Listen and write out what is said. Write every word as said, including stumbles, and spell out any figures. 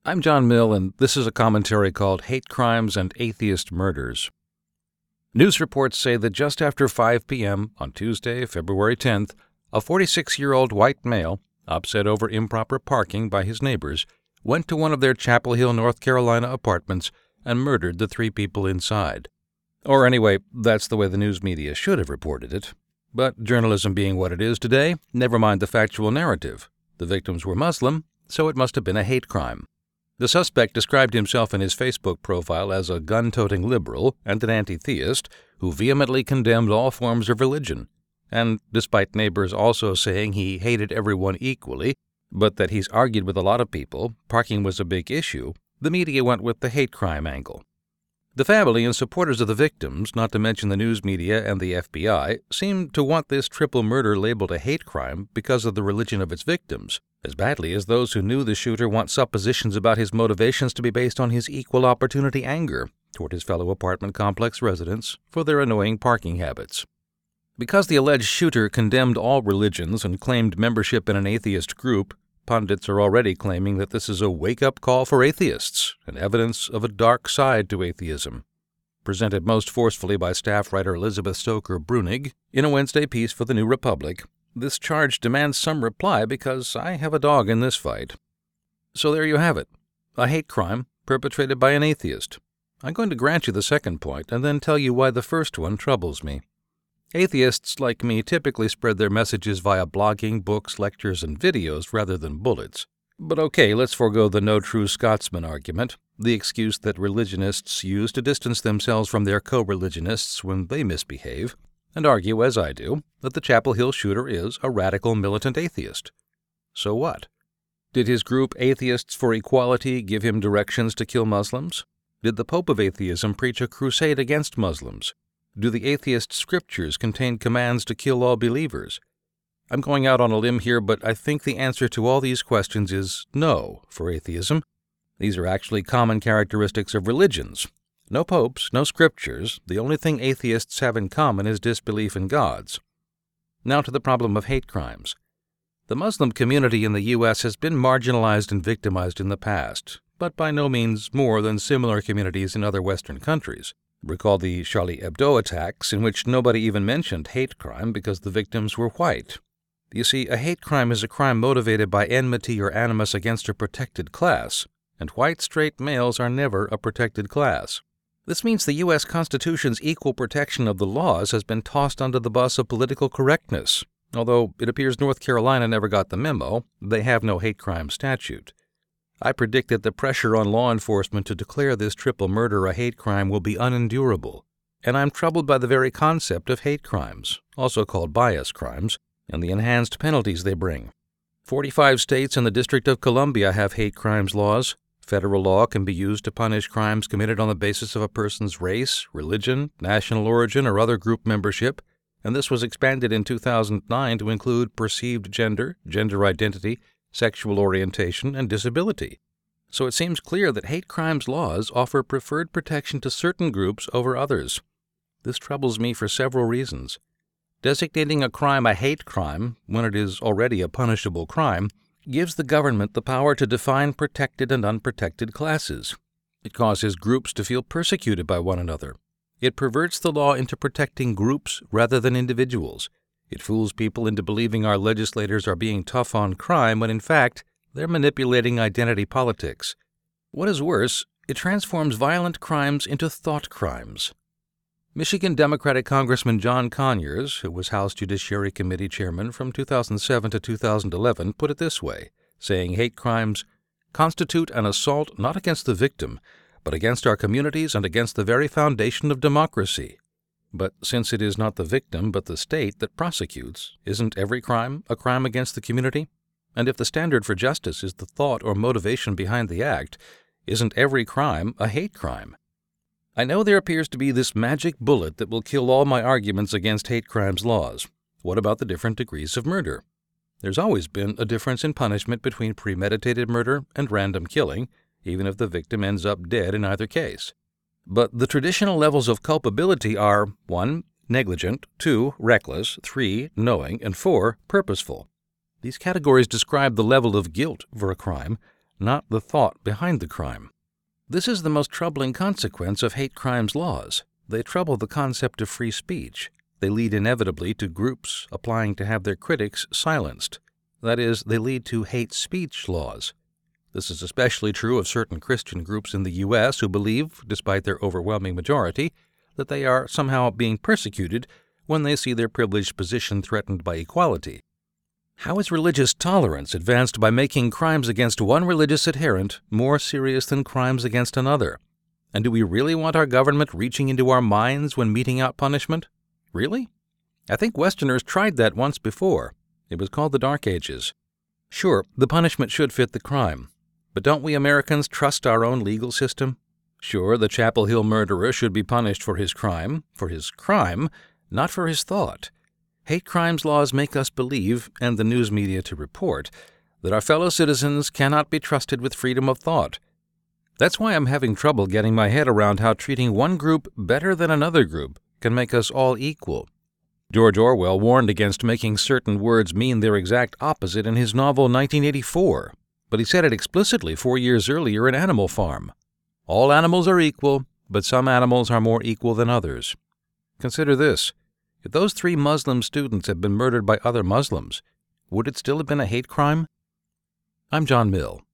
I'm John Mill, and this is a commentary called Hate Crimes and Atheist Murders. News reports say that just after five p.m. on Tuesday, February tenth, a forty-six-year-old white male, upset over improper parking by his neighbors, went to one of their Chapel Hill, North Carolina apartments and murdered the three people inside. Or anyway, that's the way the news media should have reported it. But journalism being what it is today, never mind the factual narrative. The victims were Muslim, so it must have been a hate crime. The suspect described himself in his Facebook profile as a gun-toting liberal and an anti-theist who vehemently condemned all forms of religion. And despite neighbors also saying he hated everyone equally, but that he's argued with a lot of people, parking was a big issue, the media went with the hate crime angle. The family and supporters of the victims, not to mention the news media and the F B I, seem to want this triple murder labeled a hate crime because of the religion of its victims, as badly as those who knew the shooter want suppositions about his motivations to be based on his equal opportunity anger toward his fellow apartment complex residents for their annoying parking habits. Because the alleged shooter condemned all religions and claimed membership in an atheist group, pundits are already claiming that this is a wake-up call for atheists and evidence of a dark side to atheism. Presented most forcefully by staff writer Elizabeth Stoker Brunig in a Wednesday piece for the New Republic, this charge demands some reply because I have a dog in this fight. So there you have it, a hate crime perpetrated by an atheist. I'm going to grant you the second point and then tell you why the first one troubles me. Atheists like me typically spread their messages via blogging, books, lectures, and videos rather than bullets. But okay, let's forego the no true Scotsman argument, the excuse that religionists use to distance themselves from their co-religionists when they misbehave, and argue, as I do, that the Chapel Hill shooter is a radical militant atheist. So what? Did his group Atheists for Equality give him directions to kill Muslims? Did the Pope of Atheism preach a crusade against Muslims? Do the atheist scriptures contain commands to kill all believers? I'm going out on a limb here, but I think the answer to all these questions is no for atheism. These are actually common characteristics of religions. No popes, no scriptures. The only thing atheists have in common is disbelief in gods. Now to the problem of hate crimes. The Muslim community in the U S has been marginalized and victimized in the past, but by no means more than similar communities in other Western countries. Recall the Charlie Hebdo attacks, in which nobody even mentioned hate crime because the victims were white. You see, a hate crime is a crime motivated by enmity or animus against a protected class, and white straight males are never a protected class. This means the U S Constitution's equal protection of the laws has been tossed under the bus of political correctness. Although it appears North Carolina never got the memo, they have no hate crime statute. I predict that the pressure on law enforcement to declare this triple murder a hate crime will be unendurable, and I'm troubled by the very concept of hate crimes, also called bias crimes, and the enhanced penalties they bring. Forty-five states and the District of Columbia have hate crimes laws. Federal law can be used to punish crimes committed on the basis of a person's race, religion, national origin, or other group membership, and this was expanded in two thousand nine to include perceived gender, gender identity, sexual orientation, and disability. So it seems clear that hate crimes laws offer preferred protection to certain groups over others. This troubles me for several reasons. Designating a crime a hate crime, when it is already a punishable crime, gives the government the power to define protected and unprotected classes. It causes groups to feel persecuted by one another. It perverts the law into protecting groups rather than individuals. It fools people into believing our legislators are being tough on crime when, in fact, they're manipulating identity politics. What is worse, it transforms violent crimes into thought crimes. Michigan Democratic Congressman John Conyers, who was House Judiciary Committee chairman from two thousand seven to two thousand eleven, put it this way, saying hate crimes constitute an assault not against the victim, but against our communities and against the very foundation of democracy. But since it is not the victim but the state that prosecutes, isn't every crime a crime against the community? And if the standard for justice is the thought or motivation behind the act, isn't every crime a hate crime? I know there appears to be this magic bullet that will kill all my arguments against hate crimes laws. What about the different degrees of murder? There's always been a difference in punishment between premeditated murder and random killing, even if the victim ends up dead in either case. But the traditional levels of culpability are one negligent, two reckless, three knowing, and four purposeful. These categories describe the level of guilt for a crime, not the thought behind the crime. This is the most troubling consequence of hate crimes laws. They trouble the concept of free speech. They lead inevitably to groups applying to have their critics silenced. That is, they lead to hate speech laws. This is especially true of certain Christian groups in the U S who believe, despite their overwhelming majority, that they are somehow being persecuted when they see their privileged position threatened by equality. How is religious tolerance advanced by making crimes against one religious adherent more serious than crimes against another? And do we really want our government reaching into our minds when meting out punishment? Really? I think Westerners tried that once before. It was called the Dark Ages. Sure, the punishment should fit the crime. But don't we Americans trust our own legal system? Sure, the Chapel Hill murderer should be punished for his crime, for his crime, not for his thought. Hate crimes laws make us believe, and the news media to report, that our fellow citizens cannot be trusted with freedom of thought. That's why I'm having trouble getting my head around how treating one group better than another group can make us all equal. George Orwell warned against making certain words mean their exact opposite in his novel nineteen eighty-four, but he said it explicitly four years earlier in Animal Farm. All animals are equal, but some animals are more equal than others. Consider this. If those three Muslim students had been murdered by other Muslims, would it still have been a hate crime? I'm John Mill.